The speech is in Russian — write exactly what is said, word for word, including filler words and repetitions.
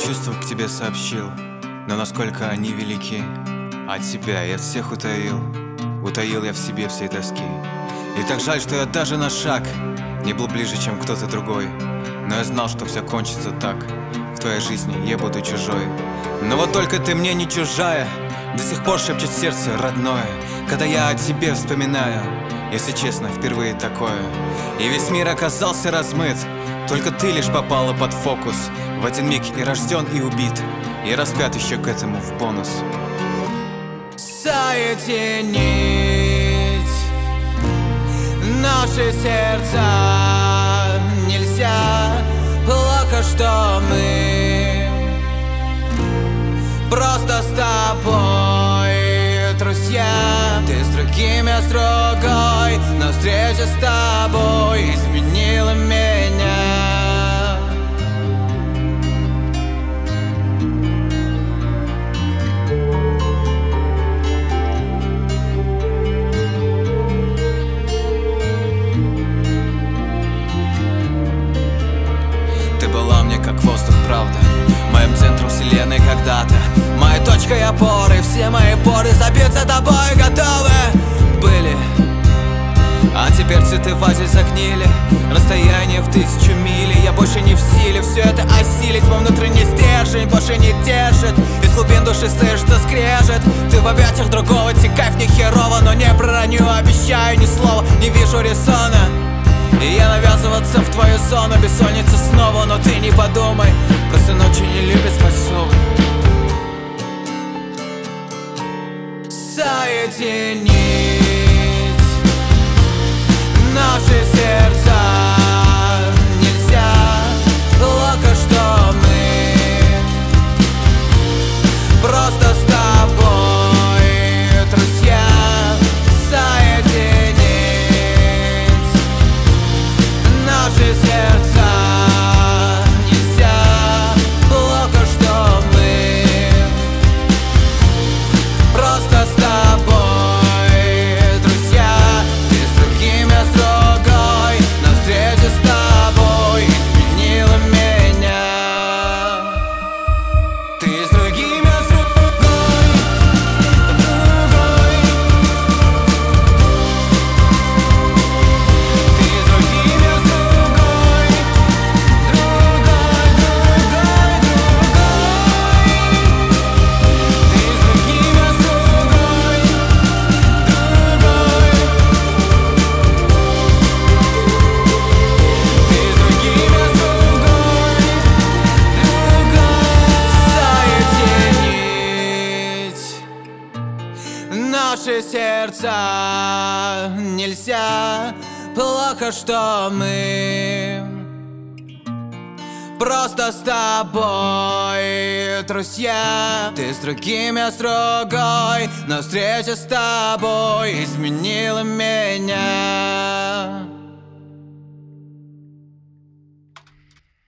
чувства к тебе сообщил, но насколько они велики. От тебя я всех утаил, утаил я в себе всей тоски. И так жаль, что я даже на шаг не был ближе, чем кто-то другой. Но я знал, что все кончится так. В твоей жизни я буду чужой. Но вот только ты мне не чужая. До сих пор шепчет сердце родное, когда я о тебе вспоминаю. Если честно, впервые такое. И весь мир оказался размыт, только ты лишь попала под фокус. В один миг и рожден, и убит, и распят еще к этому в бонус. Соединить наши сердца нельзя. Плохо, что мы просто с тобой друзья. Ты с другим, я с другой, но встреча с тобой изменила меня. Как воздух, правда, моим центром вселенной когда-то, моей точкой опоры. Все мои поры забиться тобой готовы были. А теперь цветы в вазе загнили. Расстояние в тысячу миль. Я больше не в силе все это осилить. Мой внутренний стержень больше не держит. Из глубин души слышится скрежет. Ты в объятиях другого, тебе кайф не херово. Но не пророню, обещаю ни слова. Не вижу резона и я навязываться в твою зону. Бессонница снова, но ты не подумай, просто ночи не любят спасовы. Соединить наши сердца нельзя. Плохо, что мы просто с тобой друзья. Соединить наши сердца нельзя. Плохо, что мы просто с тобой друзья. Ты с другим, я с другой, но встреча с тобой изменила меня. Ты с другим, я с другой, другой. Ты с другим, я с другой, другой, другой, другой. Ты с другим, я с другой, другой. Ты с другим, я с другой, другой. Соединить наши сердца нельзя. Плохо, что мы просто с тобой друзья. Ты с другим, я с другой, но встреча с тобой изменила меня.